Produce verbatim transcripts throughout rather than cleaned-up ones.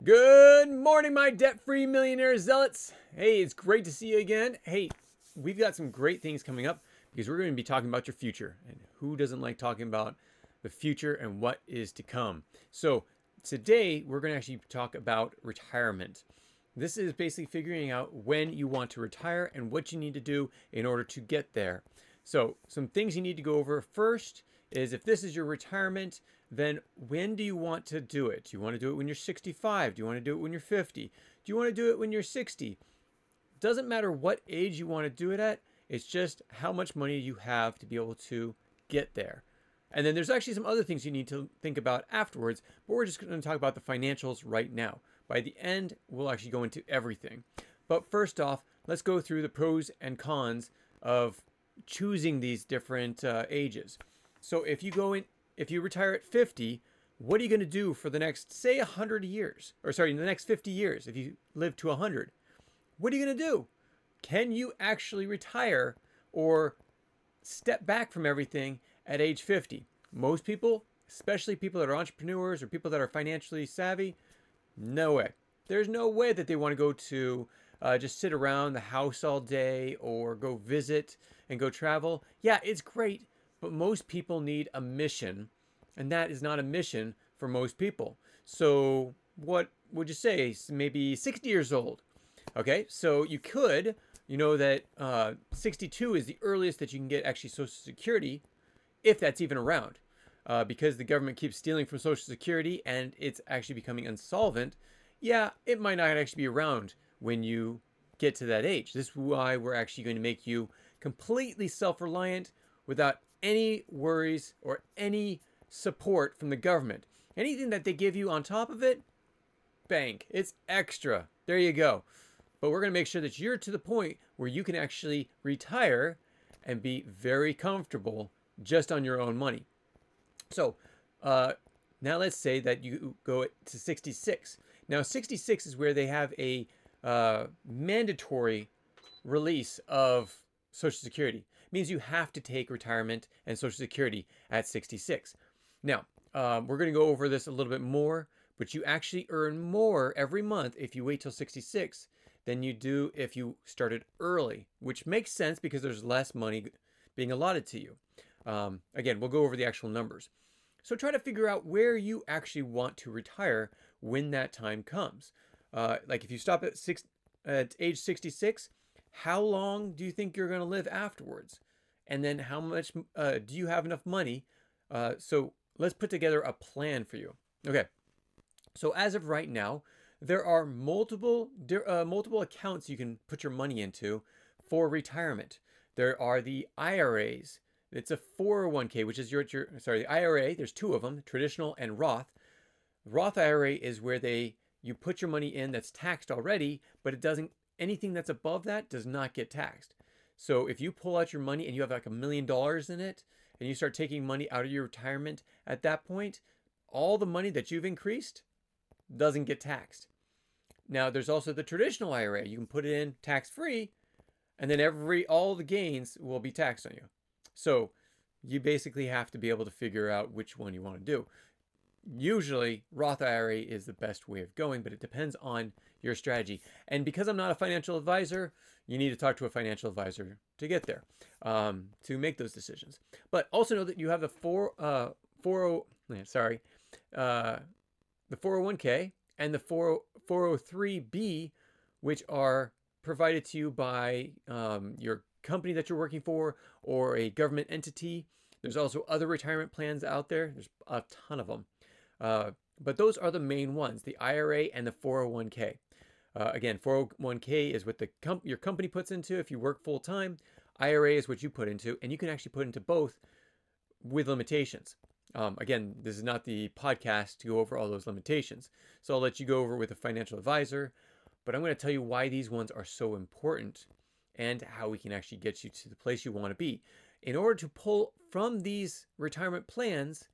Good morning, my debt-free millionaire zealots. Hey, it's great to see you again. Hey, we've got some great things coming up because we're going to be talking about your future. And who doesn't like talking about the future and what is to come? So today, we're going to actually talk about retirement. This is basically figuring out when you want to retire and what you need to do in order to get there. So some things you need to go over first is if this is your retirement, then when do you want to do it? Do you want to do it when you're sixty-five? Do you want to do it when you're fifty? Do you want to do it when you're sixty? Doesn't matter what age you want to do it at. It's just how much money you have to be able to get there. And then there's actually some other things you need to think about afterwards, but we're just going to talk about the financials right now. By the end, we'll actually go into everything. But first off, let's go through the pros and cons of choosing these different uh, ages. So if you go in, if you retire at fifty, what are you going to do for the next, say, one hundred years? Or sorry, the next fifty years, if you live to one hundred? What are you going to do? Can you actually retire or step back from everything at age fifty? Most people, especially people that are entrepreneurs or people that are financially savvy, no way. There's no way that they want to go to uh, just sit around the house all day or go visit and go travel. Yeah, it's great, but most people need a mission, and that is not a mission for most people. So what would you say? Maybe sixty years old. Okay, so you could, you know that uh, sixty-two is the earliest that you can get actually Social Security, if that's even around. Uh, because the government keeps stealing from Social Security and it's actually becoming insolvent, yeah, it might not actually be around when you get to that age. This is why we're actually going to make you completely self-reliant without any worries or any support from the government. Anything that they give you on top of it, bank. It's extra. There you go. But we're going to make sure that you're to the point where you can actually retire and be very comfortable just on your own money. So uh, now let's say that you go to sixty-six. Now sixty-six is where they have a uh, mandatory release of Social Security. It means you have to take retirement and Social Security at sixty-six. Now, um, we're going to go over this a little bit more, but you actually earn more every month if you wait till sixty-six than you do if you started early, which makes sense because there's less money being allotted to you. Um, again, we'll go over the actual numbers. So try to figure out where you actually want to retire when that time comes. Uh, like if you stop at six, at age sixty-six, how long do you think you're going to live afterwards? And then how much uh, do you have enough money? Uh, so let's put together a plan for you. Okay. So as of right now, there are multiple uh, multiple accounts you can put your money into for retirement. There are the I R As. It's a four oh one k, which is your, your sorry, the I R A. There's two of them, traditional and Roth. Roth I R A is where they you put your money in that's taxed already, but it doesn't anything that's above that does not get taxed. So if you pull out your money and you have like a million dollars in it, and you start taking money out of your retirement at that point, all the money that you've increased doesn't get taxed. Now there's also the traditional I R A. You can put it in tax free, and then every all the gains will be taxed on you. So you basically have to be able to figure out which one you want to do. Usually Roth I R A is the best way of going, but it depends on your strategy. And because I'm not a financial advisor, you need to talk to a financial advisor to get there, um, to make those decisions. But also know that you have the four, uh, four, sorry, uh, the four oh one k and the four oh three b, which are provided to you by um, your company that you're working for or a government entity. There's also other retirement plans out there. There's a ton of them. Uh, but those are the main ones, the I R A and the four oh one k. Uh, again, four oh one k is what the com- your company puts into if you work full time. I R A is what you put into, and you can actually put into both with limitations. Um, again, this is not the podcast to go over all those limitations. So I'll let you go over with a financial advisor, but I'm going to tell you why these ones are so important and how we can actually get you to the place you want to be. In order to pull from these retirement plans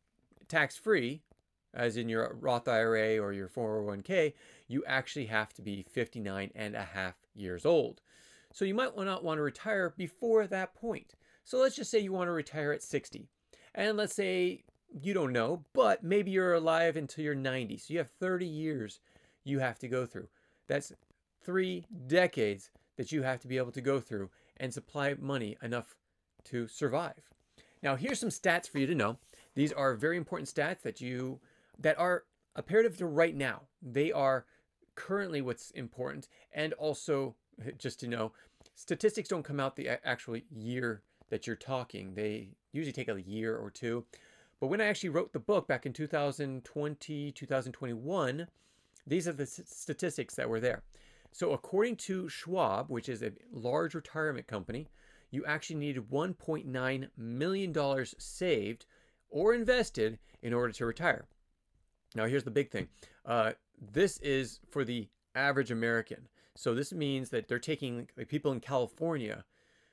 tax-free, as in your Roth I R A or your four oh one k, you actually have to be fifty-nine and a half years old. So you might not want to retire before that point. So let's just say you want to retire at sixty. And let's say you don't know, but maybe you're alive until you're ninety. So you have thirty years you have to go through. That's three decades that you have to be able to go through and supply money enough to survive. Now, here's some stats for you to know. These are very important stats that you that are imperative to right now. They are currently what's important, and also just to know, statistics don't come out the actual year that you're talking. They usually take a year or two. But when I actually wrote the book back in two thousand twenty, two thousand twenty-one, these are the statistics that were there. So according to Schwab, which is a large retirement company, you actually needed one point nine million dollars saved or invested in order to retire. Now, here's the big thing. Uh, this is for the average American. So this means that they're taking like, people in California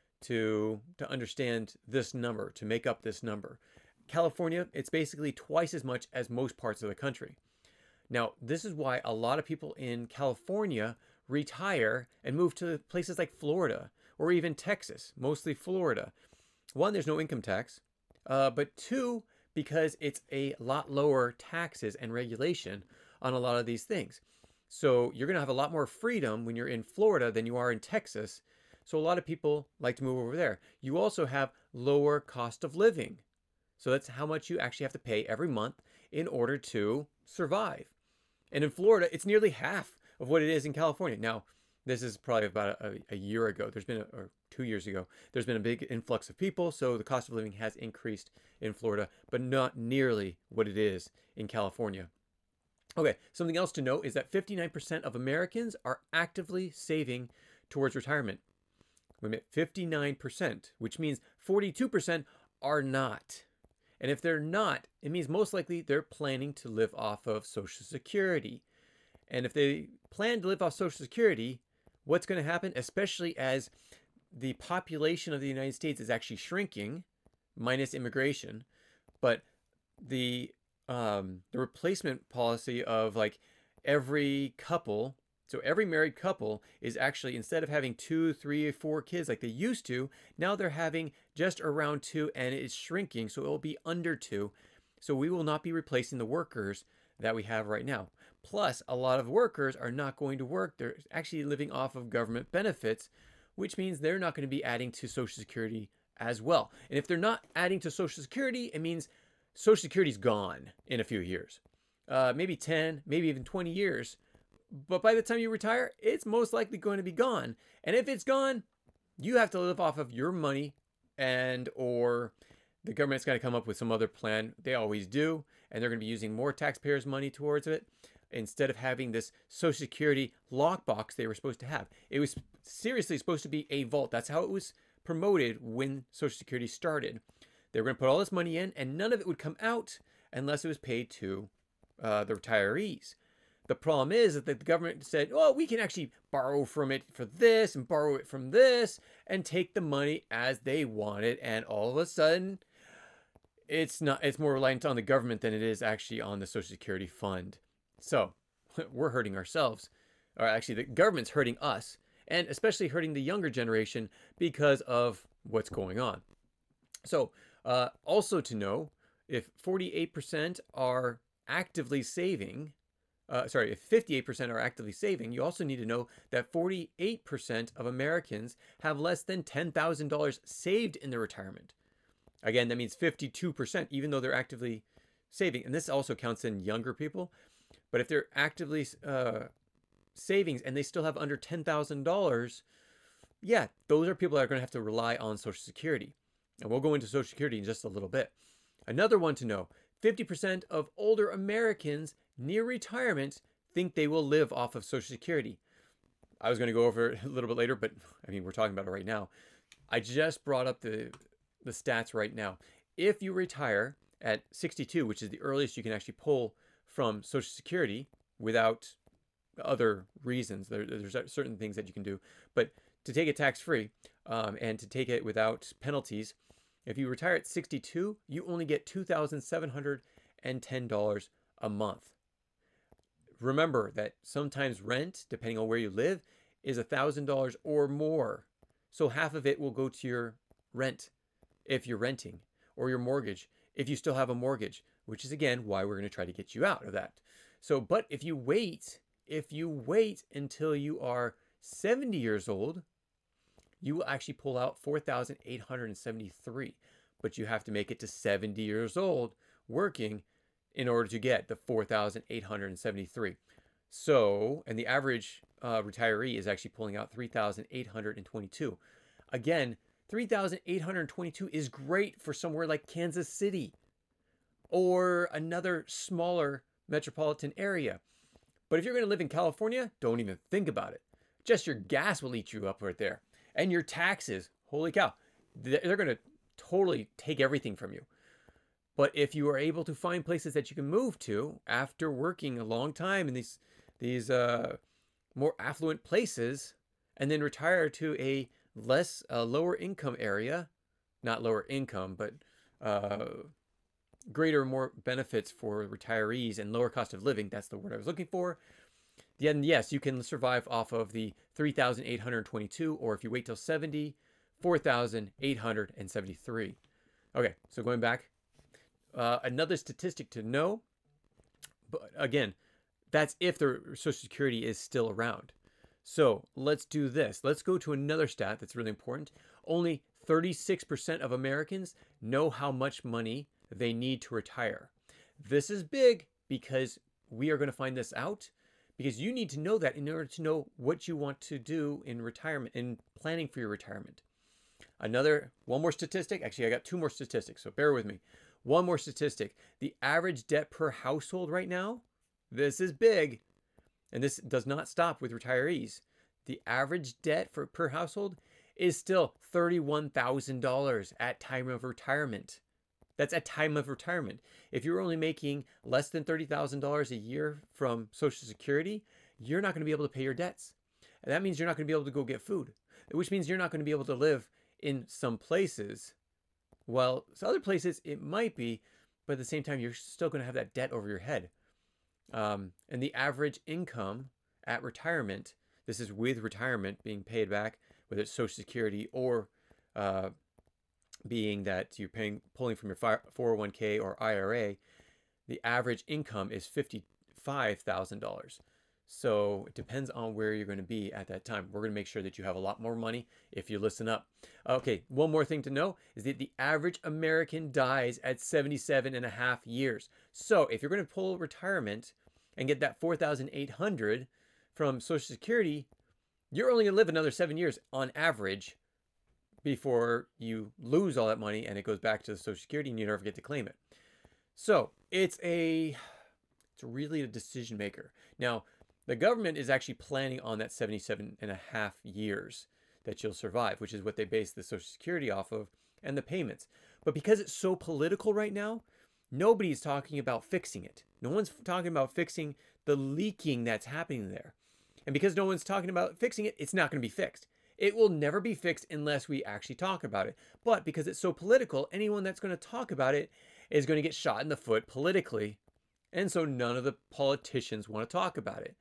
to, to understand this number, to make up this number. California, it's basically twice as much as most parts of the country. Now, this is why a lot of people in California retire and move to places like Florida or even Texas, mostly Florida. One, there's no income tax, uh, but two, because it's a lot lower taxes and regulation on a lot of these things. So you're going to have a lot more freedom when you're in Florida than you are in Texas. So a lot of people like to move over there. You also have lower cost of living. So that's how much you actually have to pay every month in order to survive. And in Florida, it's nearly half of what it is in California. Now, this is probably about a, a year ago. There's been, a, or two years ago, there's been a big influx of people. So the cost of living has increased in Florida, but not nearly what it is in California. Okay, something else to note is that fifty-nine percent of Americans are actively saving towards retirement. Wait a minute, fifty-nine percent, which means forty-two percent are not. And if they're not, it means most likely they're planning to live off of Social Security. And if they plan to live off Social Security, what's going to happen, especially as the population of the United States is actually shrinking, minus immigration, but the um, the replacement policy of like every couple, so every married couple is actually, instead of having two, three, four kids like they used to, now they're having just around two, and it's shrinking, so it will be under two. So we will not be replacing the workers that we have right now. Plus, a lot of workers are not going to work. They're actually living off of government benefits, which means they're not going to be adding to Social Security as well. And if they're not adding to Social Security, it means Social Security's gone in a few years. Uh, maybe ten, maybe even twenty years. But by the time you retire, it's most likely going to be gone. And if it's gone, you have to live off of your money, and or the government's got to come up with some other plan. They always do. And they're going to be using more taxpayers' money towards it instead of having this Social Security lockbox they were supposed to have. It was seriously supposed to be a vault. That's how it was promoted when Social Security started. They were going to put all this money in, and none of it would come out unless it was paid to uh, the retirees. The problem is that the government said, oh, we can actually borrow from it for this and borrow it from this and take the money as they want it. And all of a sudden, it's not, it's more reliant on the government than it is actually on the Social Security fund. So we're hurting ourselves, or actually the government's hurting us, and especially hurting the younger generation because of what's going on. So uh, also to know, if forty-eight percent are actively saving, uh, sorry, if fifty-eight percent are actively saving, you also need to know that forty-eight percent of Americans have less than ten thousand dollars saved in their retirement. Again, that means fifty-two percent, even though they're actively saving. And this also counts in younger people. But if they're actively uh, savings and they still have under ten thousand dollars, yeah, those are people that are going to have to rely on Social Security. And we'll go into Social Security in just a little bit. Another one to know, fifty percent of older Americans near retirement think they will live off of Social Security. I was going to go over it a little bit later, but I mean, we're talking about it right now. I just brought up the, the stats right now. If you retire at sixty-two, which is the earliest you can actually pull from Social Security without other reasons, there, there's certain things that you can do, but to take it tax-free um, and to take it without penalties, if you retire at sixty-two, you only get two thousand seven hundred ten dollars a month. Remember that sometimes rent, depending on where you live, is one thousand dollars or more. So half of it will go to your rent if you're renting, or your mortgage if you still have a mortgage, which is again why we're going to try to get you out of that. So, but if you wait if you wait until you are seventy years old, you will actually pull out four thousand eight hundred seventy-three. But you have to make it to seventy years old working in order to get the four thousand eight hundred seventy-three. So, and the average uh, retiree is actually pulling out three thousand eight hundred twenty-two. Again, three thousand eight hundred twenty-two is great for somewhere like Kansas City or another smaller metropolitan area. But if you're going to live in California, don't even think about it. Just your gas will eat you up right there. And your taxes, holy cow, they're going to totally take everything from you. But if you are able to find places that you can move to after working a long time in these these uh, more affluent places, and then retire to a less uh, lower income area, not lower income, but uh, greater more benefits for retirees and lower cost of living. That's the word I was looking for. Then yes, you can survive off of the three thousand eight hundred twenty-two, or if you wait till seventy, four thousand eight hundred seventy-three. Okay, so going back, uh, another statistic to know, but again, that's if the Social Security is still around. So let's do this. Let's go to another stat that's really important. Only thirty-six percent of Americans know how much money they need to retire. This is big because we are going to find this out, because you need to know that in order to know what you want to do in retirement, in planning for your retirement. Another, one more statistic. Actually, I got two more statistics, so bear with me. One more statistic. The average debt per household right now, this is big, and this does not stop with retirees. The average debt for per household is still thirty-one thousand dollars at time of retirement. That's at time of retirement. If you're only making less than thirty thousand dollars a year from Social Security, you're not going to be able to pay your debts. And that means you're not going to be able to go get food, which means you're not going to be able to live in some places. Well, some other places it might be, but at the same time, you're still going to have that debt over your head. Um, and the average income at retirement, this is with retirement being paid back, whether it's Social Security or uh, being that you're paying pulling from your four oh one k or I R A, the average income is fifty-five thousand dollars. So it depends on where you're going to be at that time. We're going to make sure that you have a lot more money if you listen up. Okay, one more thing to know is that the average American dies at seventy-seven and a half years. So if you're going to pull retirement and get that four thousand eight hundred from Social Security, you're only going to live another seven years on average before you lose all that money and it goes back to the Social Security and you never get to claim it. So it's a, it's really a decision maker. Now, the government is actually planning on that seventy-seven and a half years that you'll survive, which is what they base the Social Security off of and the payments. But because it's so political right now, nobody's talking about fixing it. No one's talking about fixing the leaking that's happening there. And because no one's talking about fixing it, it's not going to be fixed. It will never be fixed unless we actually talk about it. But because it's so political, anyone that's going to talk about it is going to get shot in the foot politically. And so none of the politicians want to talk about it.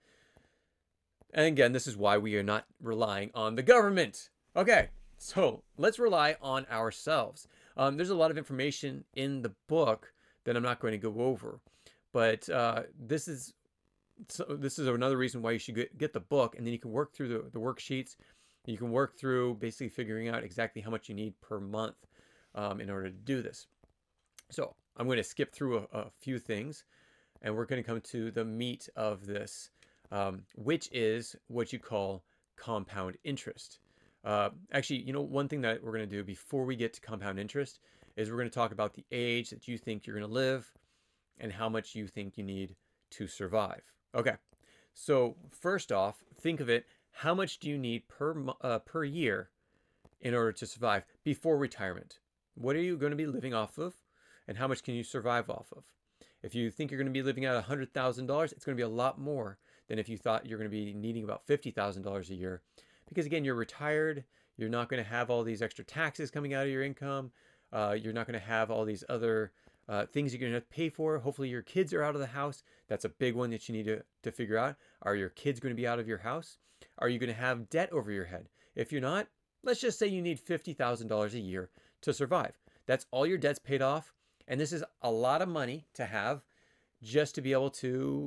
And again, this is why we are not relying on the government. Okay, so let's rely on ourselves. Um, there's a lot of information in the book that I'm not going to go over. But uh, this is so this is another reason why you should get, get the book, and then you can work through the, the worksheets. You can work through basically figuring out exactly how much you need per month um, in order to do this. So I'm going to skip through a, a few things, and we're going to come to the meat of this, um, which is what you call compound interest. Uh, actually, you know, one thing that we're going to do before we get to compound interest is we're going to talk about the age that you think you're going to live and how much you think you need to survive. Okay, so first off, think of it. How much do you need per uh, per year in order to survive before retirement? What are you going to be living off of, and how much can you survive off of? If you think you're going to be living at one hundred thousand dollars, it's going to be a lot more than if you thought you're going to be needing about fifty thousand dollars a year. Because again, you're retired, you're not going to have all these extra taxes coming out of your income, uh, you're not going to have all these other uh, things you're going to have to pay for. Hopefully your kids are out of the house. That's a big one that you need to, to figure out. Are your kids going to be out of your house? Are you going to have debt over your head? If you're not, let's just say you need fifty thousand dollars a year to survive. That's all your debts paid off. And this is a lot of money to have just to be able to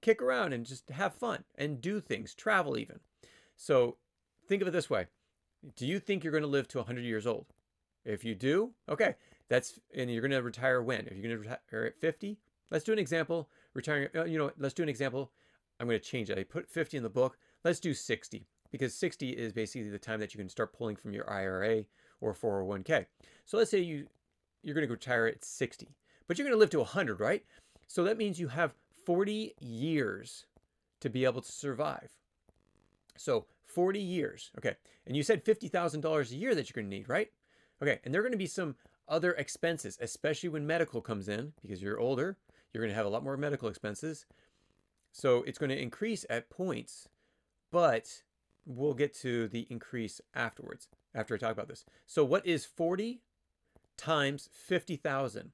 kick around and just have fun and do things, travel even. So think of it this way. Do you think you're going to live to one hundred years old? If you do, okay, that's, and you're going to retire when? If you're going to retire at fifty, let's do an example. Retiring, uh, you know, let's do an example. I'm going to change it. I put fifty in the book. Let's do sixty, because sixty is basically the time that you can start pulling from your I R A or four oh one k. So let's say you, you're going to retire at sixty, but you're going to live to one hundred, right? So that means you have forty years to be able to survive. So forty years, okay. And you said fifty thousand dollars a year that you're going to need, right? Okay, and there are going to be some other expenses, especially when medical comes in, because you're older, you're going to have a lot more medical expenses. So it's going to increase at points, but we'll get to the increase afterwards, after I talk about this. So what is forty times fifty thousand?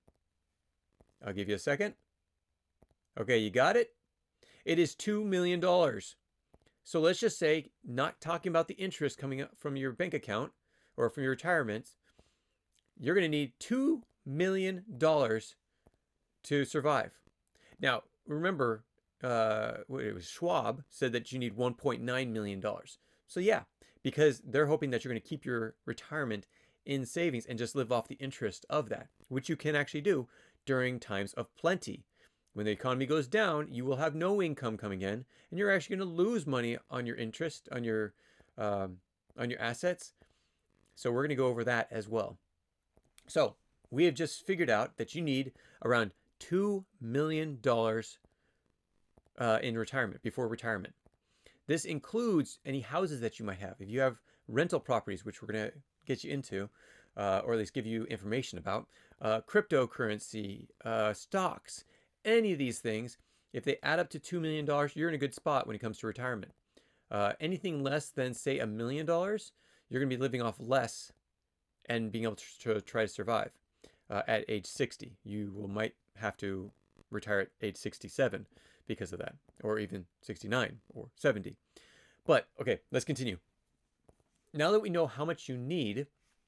I'll give you a second. Okay, you got it? It is two million dollars. So let's just say, not talking about the interest coming up from your bank account or from your retirement, you're going to need two million dollars to survive. Now, remember, uh, it was Schwab said that you need one point nine million dollars. So yeah, because they're hoping that you're going to keep your retirement in savings and just live off the interest of that, which you can actually do during times of plenty. When the economy goes down, you will have no income coming in, and you're actually going to lose money on your interest, on your um, on your assets. So we're going to go over that as well. So we have just figured out that you need around two million dollars uh, in retirement, before retirement. This includes any houses that you might have. If you have rental properties, which we're going to get you into, uh, or at least give you information about, uh, cryptocurrency, uh, stocks, any of these things, if they add up to two million dollars, you're in a good spot when it comes to retirement. Uh, anything less than, say, a million dollars, you're going to be living off less and being able to, to try to survive uh, at age sixty. You will might have to retire at age sixty-seven because of that, or even sixty-nine or seventy. But, okay, let's continue. Now that we know how much you need,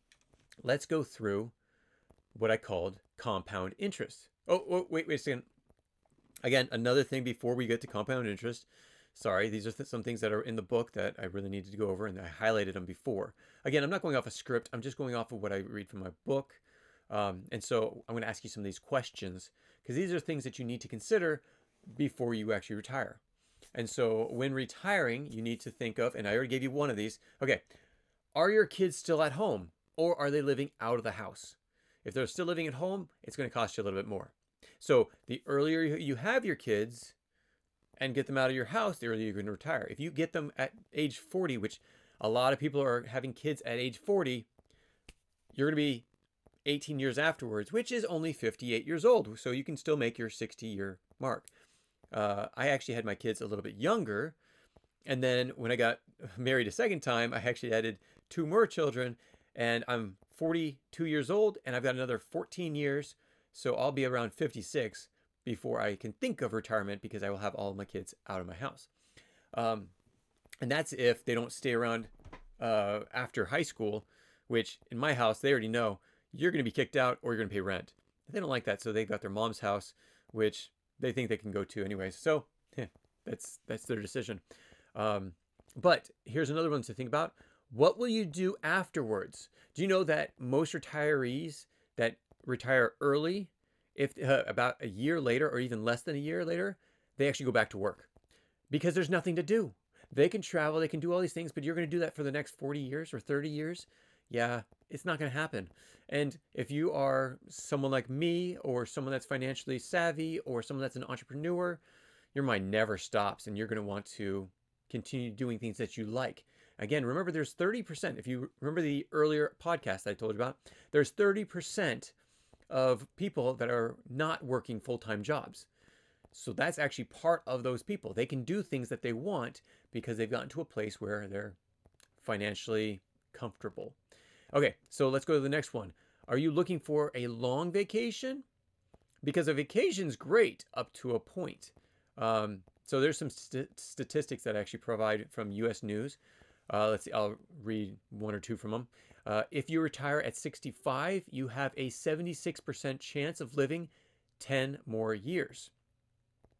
let's go through what I called compound interest. Oh, oh wait, wait a second. Again, another thing before we get to compound interest. Sorry, these are th- some things that are in the book that I really needed to go over, and I highlighted them before. Again, I'm not going off a script. I'm just going off of what I read from my book. Um, and so I'm going to ask you some of these questions, because these are things that you need to consider before you actually retire. And so when retiring, you need to think of, and I already gave you one of these. Okay, are your kids still at home, or are they living out of the house? If they're still living at home, it's going to cost you a little bit more. So the earlier you have your kids and get them out of your house, the earlier you're going to retire. If you get them at age forty, which a lot of people are having kids at age forty, you're going to be eighteen years afterwards, which is only fifty-eight years old. So you can still make your sixty year mark. Uh, I actually had my kids a little bit younger. And then when I got married a second time, I actually added two more children, and I'm forty-two years old, and I've got another fourteen years. So I'll be around fifty-six before I can think of retirement, because I will have all of my kids out of my house. Um, and that's if they don't stay around uh, after high school, which in my house, they already know you're going to be kicked out or you're going to pay rent. They don't like that. So they've got their mom's house, which they think they can go to anyways. So yeah, that's, that's their decision. Um, but here's another one to think about. What will you do afterwards? Do you know that most retirees that retire early, if uh, about a year later or even less than a year later, they actually go back to work, because there's nothing to do. They can travel, they can do all these things, but you're going to do that for the next forty years or thirty years? Yeah, it's not going to happen. And if you are someone like me, or someone that's financially savvy, or someone that's an entrepreneur, your mind never stops, and you're going to want to continue doing things that you like. Again, remember, there's thirty percent. If you remember the earlier podcast I told you about, there's thirty percent of people that are not working full-time jobs. So that's actually part of those people. They can do things that they want because they've gotten to a place where they're financially comfortable. Okay, so let's go to the next one. Are you looking for a long vacation? Because a vacation's great up to a point. Um, so there's some st- statistics that I actually provide from U S News. Uh, let's see, I'll read one or two from them. Uh, if you retire at sixty-five, you have a seventy-six percent chance of living ten more years.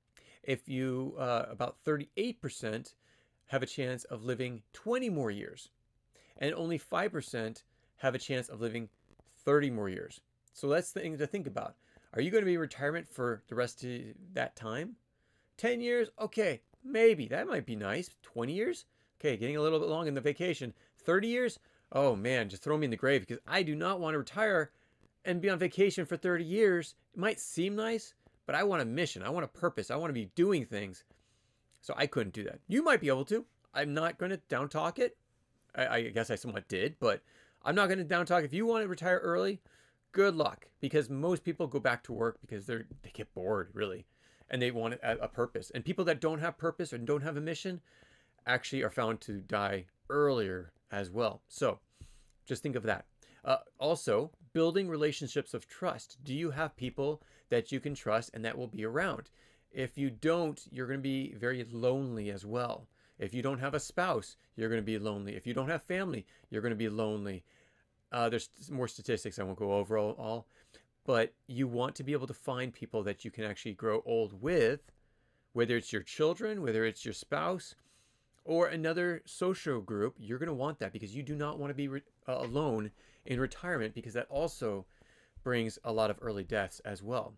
If you, uh, about thirty-eight percent have a chance of living twenty more years, and only five percent have a chance of living thirty more years. So that's the thing to think about. Are you going to be in retirement for the rest of that time? ten years? Okay, maybe. That might be nice. twenty years? Okay, getting a little bit long in the vacation. thirty years? Oh man, just throw me in the grave, because I do not want to retire and be on vacation for thirty years. It might seem nice, but I want a mission. I want a purpose. I want to be doing things. So I couldn't do that. You might be able to. I'm not going to down talk it. I, I guess I somewhat did, but I'm not going to down talk. If you want to retire early, good luck, because most people go back to work because they're they get bored, really, and they want a, a purpose. And people that don't have purpose and don't have a mission actually are found to die earlier as well. So just think of that. Uh, also, building relationships of trust. Do you have people that you can trust and that will be around? If you don't, you're going to be very lonely as well. If you don't have a spouse, you're going to be lonely. If you don't have family, you're going to be lonely. Uh, there's more statistics I won't go over all, all, but you want to be able to find people that you can actually grow old with, whether it's your children, whether it's your spouse, or another social group. You're going to want that, because you do not want to be re- uh, alone in retirement, because that also brings a lot of early deaths as well.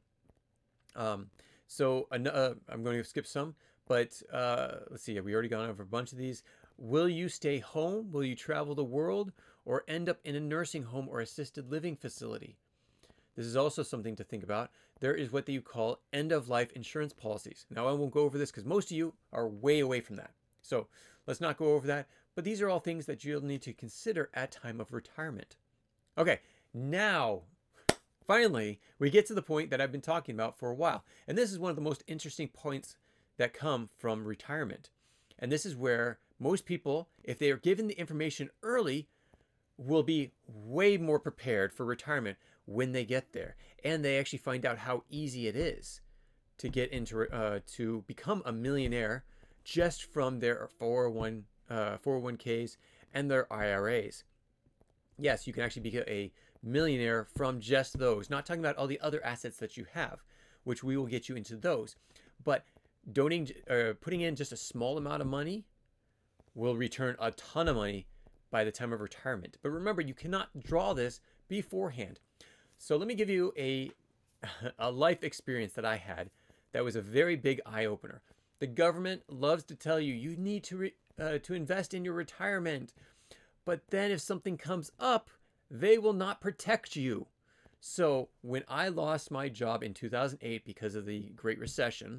Um, so uh, I'm going to skip some, but uh, let's see. We already gone over a bunch of these. Will you stay home? Will you travel the world, or end up in a nursing home or assisted living facility? This is also something to think about. There is what you call end-of-life insurance policies. Now, I won't go over this because most of you are way away from that. So let's not go over that. But these are all things that you'll need to consider at time of retirement. Okay, now, finally, we get to the point that I've been talking about for a while. And this is one of the most interesting points that come from retirement. And this is where most people, if they are given the information early, will be way more prepared for retirement when they get there, and they actually find out how easy it is to get into uh, to become a millionaire just from their four oh one uh, four oh one k's and their I R As. Yes, you can actually become a millionaire from just those. Not talking about all the other assets that you have, which we will get you into those, but donating, uh, putting in just a small amount of money will return a ton of money by the time of retirement. But remember, you cannot draw this beforehand. So let me give you a, a life experience that I had that was a very big eye-opener. The government loves to tell you you need to re, uh, to invest in your retirement, but then if something comes up, they will not protect you. So when I lost my job in two thousand eight because of the Great Recession,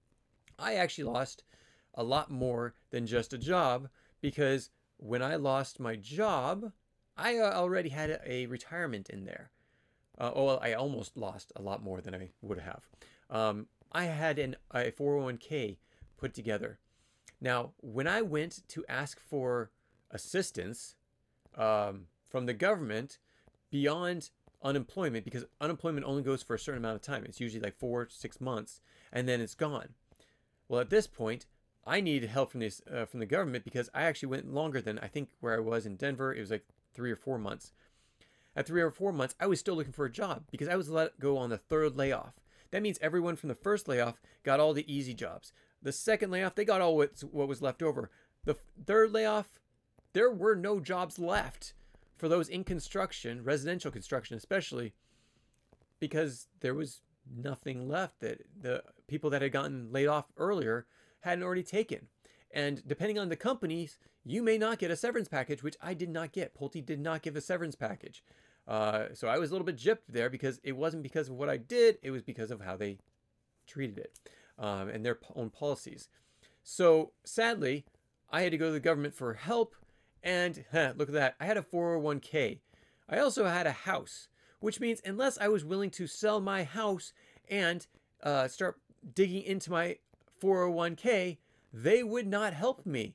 I actually lost a lot more than just a job, because when I lost my job, I already had a, a retirement in there. Uh, oh, I almost lost a lot more than I would have. Um, I had an, a four oh one k put together. Now, when I went to ask for assistance um, from the government beyond unemployment, because unemployment only goes for a certain amount of time. It's usually like four, six months, and then it's gone. Well, at this point, I needed help from this uh, from the government, because I actually went longer than, I think where I was in Denver, it was like three or four months. At three or four months, I was still looking for a job because I was let go on the third layoff. That means everyone from the first layoff got all the easy jobs. The second layoff, they got all what was left over. The third layoff, there were no jobs left for those in construction, residential construction especially, because there was nothing left that the people that had gotten laid off earlier hadn't already taken. And depending on the companies, you may not get a severance package, which I did not get. Pulte did not give a severance package. Uh, so I was a little bit gypped there, because it wasn't because of what I did. It was because of how they treated it um, and their own policies. So sadly, I had to go to the government for help. And huh, look at that. I had a four oh one k. I also had a house, which means unless I was willing to sell my house and uh, start digging into my four oh one k, they would not help me.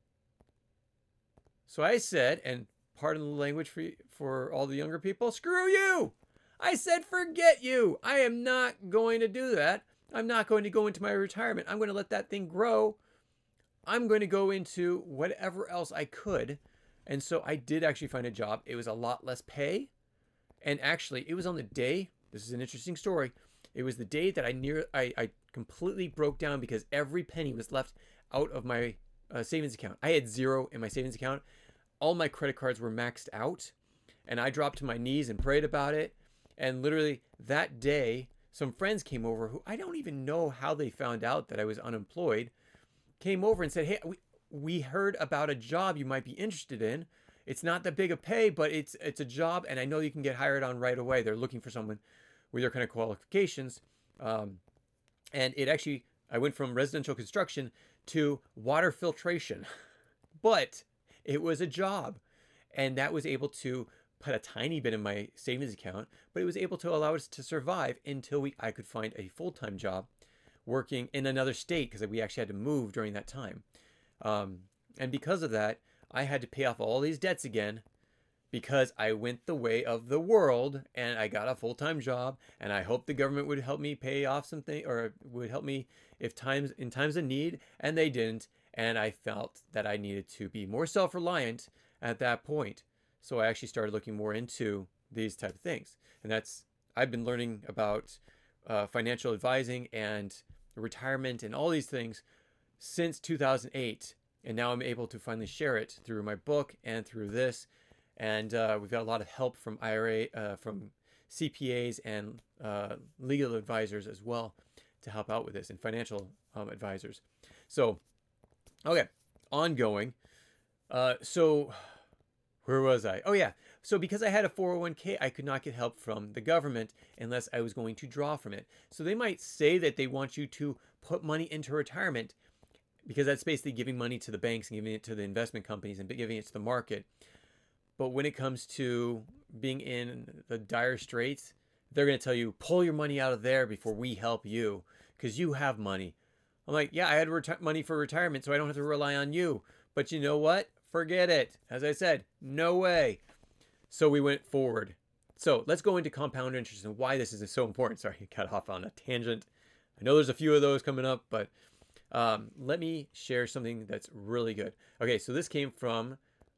So I said, and pardon the language for, for all the younger people, screw you! I said, forget you! I am not going to do that. I'm not going to go into my retirement. I'm going to let that thing grow. I'm going to go into whatever else I could. And so I did actually find a job. It was a lot less pay. And actually, it was on the day, this is an interesting story, it was the day that I near I, I completely broke down because every penny was left out of my uh, savings account. I had zero in my savings account. All my credit cards were maxed out, and I dropped to my knees and prayed about it. And literally that day, some friends came over who I don't even know how they found out that I was unemployed, came over and said, hey, we, we heard about a job you might be interested in. It's not that big a pay, but it's it's a job, and I know you can get hired on right away. They're looking for someone with your kind of qualifications. Um, and it actually, I went from residential construction to water filtration, but it was a job, and that was able to put a tiny bit in my savings account, but it was able to allow us to survive until we I could find a full-time job working in another state, because we actually had to move during that time. Um, and because of that, I had to pay off all these debts again because I went the way of the world and I got a full-time job, and I hoped the government would help me pay off something, or would help me if times in times of need, and they didn't. And I felt that I needed to be more self-reliant at that point. So I actually started looking more into these type of things. And that's, I've been learning about uh, financial advising and retirement and all these things since two thousand eight. And now I'm able to finally share it through my book and through this. And uh, we've got a lot of help from I R A, uh, from C P As and uh, legal advisors as well to help out with this, and financial um, advisors. So, okay, ongoing. Uh, so where was I? Oh yeah. So because I had a four oh one k, I could not get help from the government unless I was going to draw from it. So they might say that they want you to put money into retirement, because that's basically giving money to the banks and giving it to the investment companies and giving it to the market. But when it comes to being in the dire straits, they're going to tell you, pull your money out of there before we help you, because you have money. I'm like, yeah, I had reti- money for retirement, so I don't have to rely on you. But you know what? Forget it. As I said, no way. So we went forward. So let's go into compound interest and why this is so important. Sorry, I got off on a tangent. I know there's a few of those coming up, but um, let me share something that's really good. Okay, so this came from,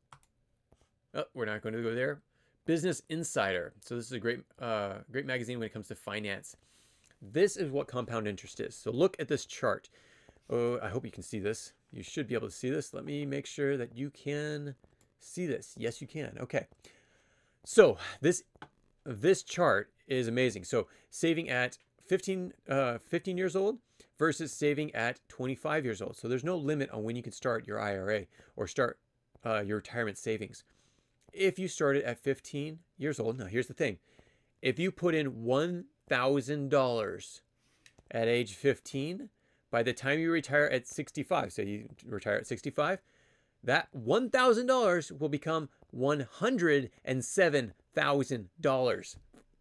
oh, we're not going to go there. Business Insider. So this is a great, uh, great magazine when it comes to finance. This is what compound interest is. So look at this chart. Oh, I hope you can see this. You should be able to see this. Let me make sure that you can see this. Yes, you can. Okay. So this this chart is amazing. So saving at fifteen, uh, fifteen years old versus saving at twenty-five years old. So there's no limit on when you can start your I R A or start uh, your retirement savings. If you started at fifteen years old, now here's the thing. If you put in one thousand dollars at age fifteen, by the time you retire at sixty-five, so you retire at sixty-five, that one thousand dollars will become one hundred seven thousand dollars.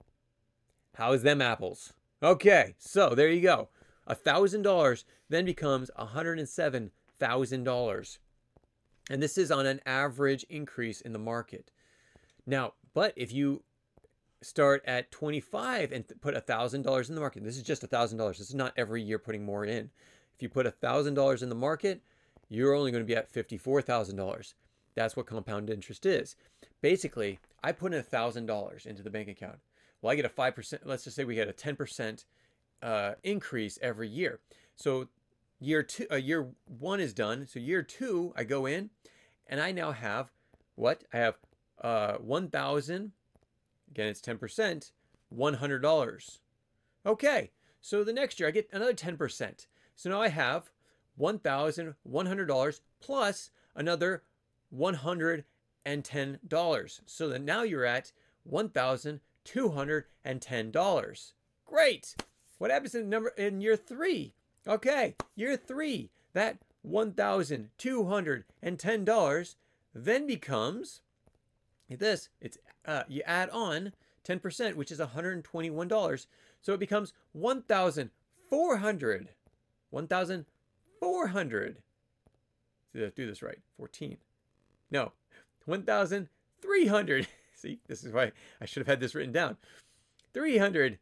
How's them apples? Okay, so there you go. one thousand dollars then becomes one hundred seven thousand dollars. And this is on an average increase in the market. Now, but if you start at twenty-five and put one thousand dollars in the market, this is just one thousand dollars. This is not every year putting more in. If you put one thousand dollars in the market, you're only going to be at fifty-four thousand dollars. That's what compound interest is. Basically, I put in one thousand dollars into the bank account. Well, I get a five percent, let's just say we get a ten percent uh, increase every year. So year two, uh, year one is done. So year two, I go in and I now have what? I have uh, one thousand, again, it's ten percent, one hundred dollars. Okay, so the next year I get another ten percent. So now I have one thousand one hundred dollars plus another one hundred ten dollars. So then now you're at one thousand two hundred ten dollars. Great. What happens in number in year three? Okay, year three, that one thousand two hundred ten dollars then becomes this. It's uh, you add on ten percent, which is one hundred twenty-one dollars. So it becomes one thousand four hundred dollars. one thousand four hundred dollars. Do this right. fourteen. No, one thousand three hundred dollars. See, this is why I should have had this written down. three hundred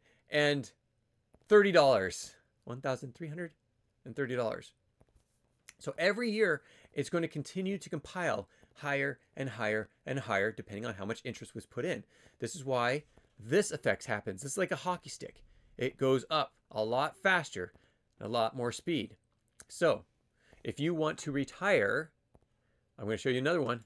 thirty dollars. one thousand three hundred thirty dollars. So every year, it's going to continue to compile higher and higher and higher, depending on how much interest was put in. This is why this effect happens. This is like a hockey stick. It goes up a lot faster a lot more speed. So if you want to retire, I'm going to show you another one.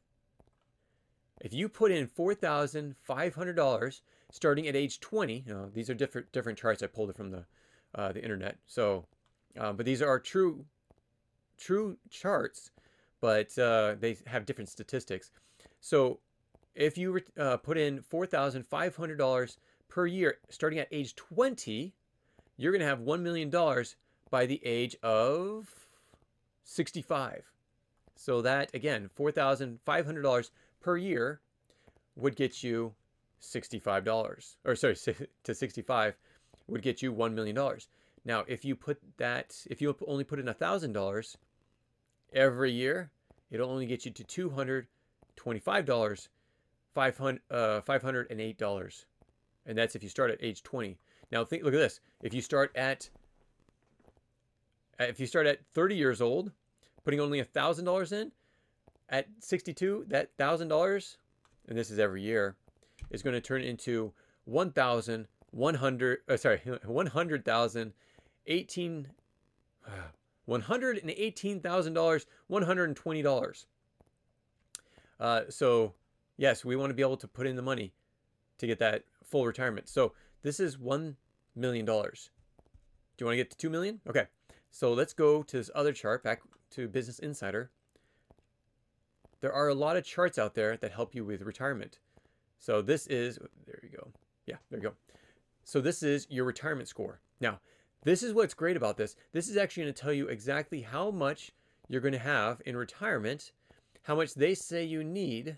If you put in four thousand five hundred dollars starting at age twenty, you know, these are different different charts. I pulled it from the uh, the internet. So, uh, but these are true true charts, but uh, they have different statistics. So, if you uh, put in four thousand five hundred dollars per year starting at age twenty, you're going to have one million dollars by the age of sixty-five. So that, again, four thousand five hundred dollars per year would get you sixty-five dollars. Or sorry, to sixty-five would get you one million dollars. Now, if you put that, if you only put in one thousand dollars every year, it'll only get you to two hundred twenty-five dollars, five hundred, uh, five hundred eight dollars. And that's if you start at age twenty. Now, think, look at this. If you start at, if you start at thirty years old, putting only one thousand dollars in, at sixty-two, that one thousand dollars, and this is every year, is going to turn into one thousand one hundred, uh, sorry, one hundred thousand eighteen, one hundred eighteen thousand dollars, one hundred twenty dollars. Uh, so, yes, we want to be able to put in the money to get that full retirement. So, this is one million dollars. Do you want to get to two million dollars? Okay. So, let's go to this other chart, back to Business Insider. There are a lot of charts out there that help you with retirement. So, this is, there you go. Yeah, there you go. So, this is your retirement score. Now, this is what's great about this. This is actually going to tell you exactly how much you're going to have in retirement, how much they say you need.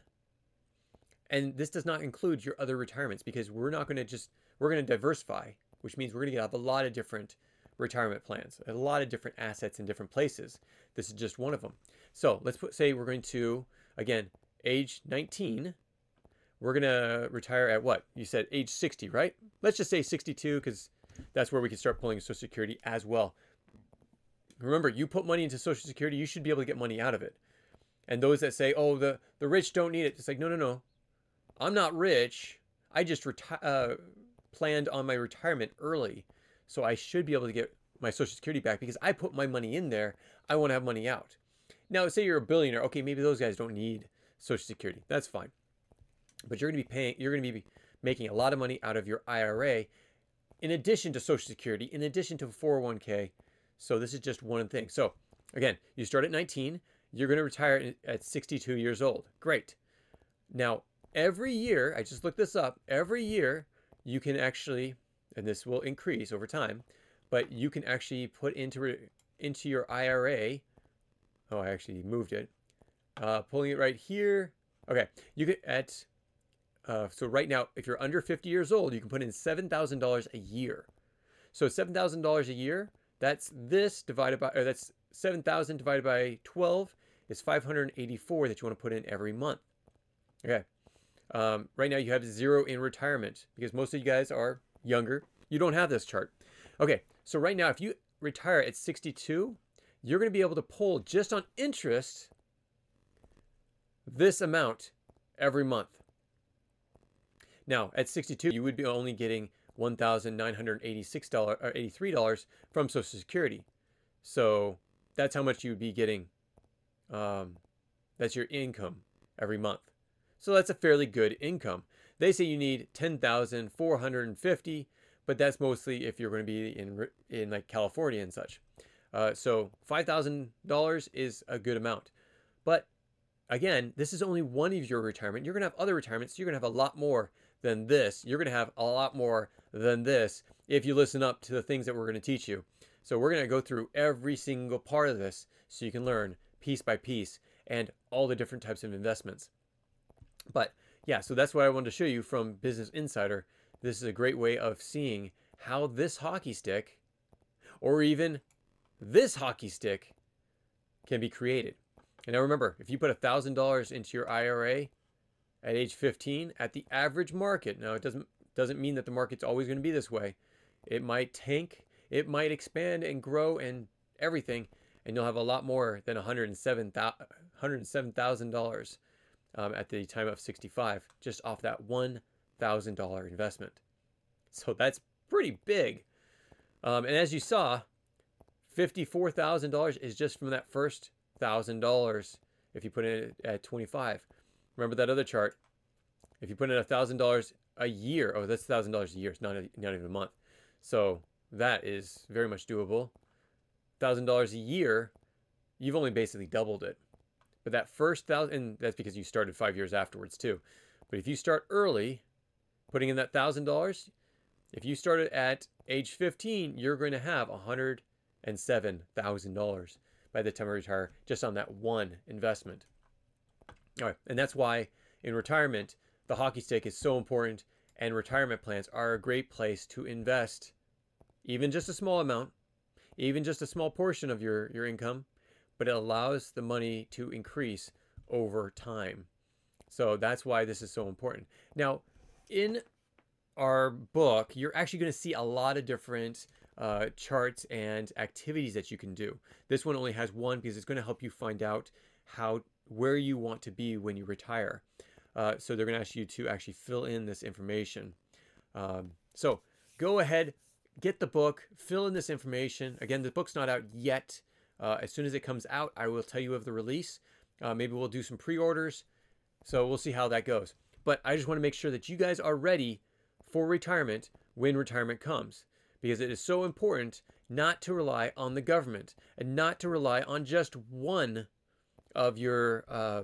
And this does not include your other retirements, because we're not going to just, we're going to diversify, which means we're going to have a lot of different retirement plans, a lot of different assets in different places. This is just one of them. So let's put, say we're going to, again, age nineteen, we're going to retire at what? You said age sixty, right? Let's just say sixty-two, because that's where we can start pulling Social Security as well. Remember, you put money into Social Security, you should be able to get money out of it. And those that say, oh, the, the rich don't need it, it's like, no, no, no. I'm not rich. I just reti- uh, planned on my retirement early. So I should be able to get my Social Security back because I put my money in there. I want to have money out. Now, say you're a billionaire. Okay, maybe those guys don't need Social Security. That's fine. But you're going to be paying, you're going to be making a lot of money out of your I R A in addition to Social Security, in addition to four oh one k. So this is just one thing. So again, you start at nineteen. You're going to retire at sixty-two years old. Great. Now, every year, I just looked this up, every year you can actually, and this will increase over time, but you can actually put into into your I R A, oh, I actually moved it, uh, pulling it right here. Okay, you get at, uh, so right now, if you're under fifty years old, you can put in seven thousand dollars a year. So seven thousand dollars a year, that's this divided by, or that's seven thousand divided by twelve is five hundred eighty-four that you want to put in every month. Okay. Um, right now you have zero in retirement because most of you guys are younger. You don't have this chart. Okay, so right now if you retire at sixty-two, you're going to be able to pull just on interest this amount every month. Now at sixty-two, you would be only getting one thousand nine hundred eighty-six dollars or eighty-three dollars from Social Security. So that's how much you would be getting. Um, that's your income every month. So that's a fairly good income. They say you need ten thousand four hundred fifty, but that's mostly if you're going to be in in like California and such. Uh, so five thousand dollars is a good amount. But again, this is only one of your retirement. You're going to have other retirements. You're going to have a lot more than this. You're going to have a lot more than this if you listen up to the things that we're going to teach you. So we're going to go through every single part of this so you can learn piece by piece and all the different types of investments. But yeah, so that's what I wanted to show you from Business Insider. This is a great way of seeing how this hockey stick, or even this hockey stick, can be created. And now remember, if you put one thousand dollars into your I R A at age fifteen, at the average market, now it doesn't doesn't mean that the market's always going to be this way. It might tank, it might expand and grow and everything, and you'll have a lot more than one hundred seven thousand dollars um, at the time of sixty-five, just off that one thousand dollars investment. So that's pretty big. Um, and as you saw, fifty-four thousand dollars is just from that first one thousand dollars if you put it at twenty-five. Remember that other chart? If you put in one thousand dollars a year, oh, that's one thousand dollars a year. It's not, a, not even a month. So that is very much doable. one thousand dollars a year, you've only basically doubled it. But that first thousand, and that's because you started five years afterwards too. But if you start early, putting in that one thousand dollars, if you started at age fifteen, you're going to have one hundred seven thousand dollars by the time you retire just on that one investment. All right, and that's why in retirement, the hockey stick is so important, and retirement plans are a great place to invest even just a small amount, even just a small portion of your, your income, but it allows the money to increase over time. So that's why this is so important. Now, in our book, you're actually going to see a lot of different uh, charts and activities that you can do. This one only has one because it's going to help you find out how where you want to be when you retire. Uh, so they're going to ask you to actually fill in this information. Um, so go ahead, get the book, fill in this information. Again, the book's not out yet. Uh, as soon as it comes out, I will tell you of the release. Uh, maybe we'll do some pre-orders. So we'll see how that goes. But I just want to make sure that you guys are ready for retirement when retirement comes, because it is so important not to rely on the government and not to rely on just one of your uh,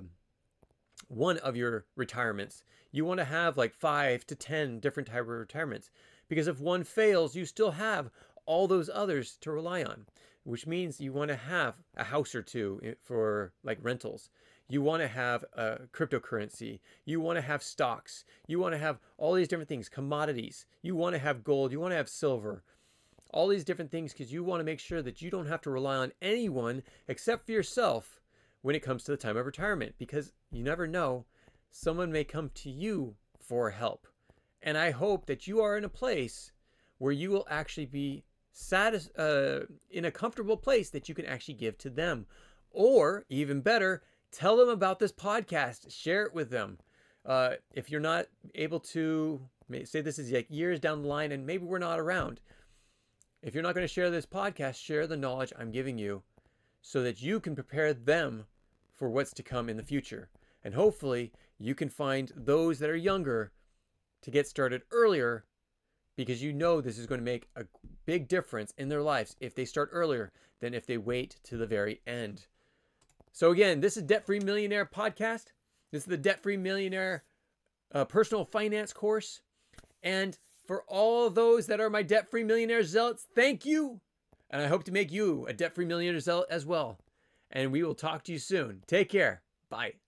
one of your retirements. You want to have like five to ten different type of retirements, because if one fails, you still have all those others to rely on, which means you want to have a house or two for like rentals. You want to have a cryptocurrency. You want to have stocks. You want to have all these different things, commodities. You want to have gold. You want to have silver. All these different things, because you want to make sure that you don't have to rely on anyone except for yourself when it comes to the time of retirement, because you never know, someone may come to you for help. And I hope that you are in a place where you will actually be satis- uh, in a comfortable place that you can actually give to them. Or even better, tell them about this podcast. Share it with them. Uh, if you're not able to, say this is like years down the line and maybe we're not around. If you're not going to share this podcast, share the knowledge I'm giving you so that you can prepare them for what's to come in the future. And hopefully you can find those that are younger to get started earlier, because you know this is going to make a big difference in their lives if they start earlier than if they wait to the very end. So again, this is Debt Free Millionaire Podcast. This is the Debt Free Millionaire uh, Personal Finance course. And for all those that are my Debt Free Millionaire Zealots, thank you. And I hope to make you a Debt Free Millionaire Zealot as well. And we will talk to you soon. Take care. Bye.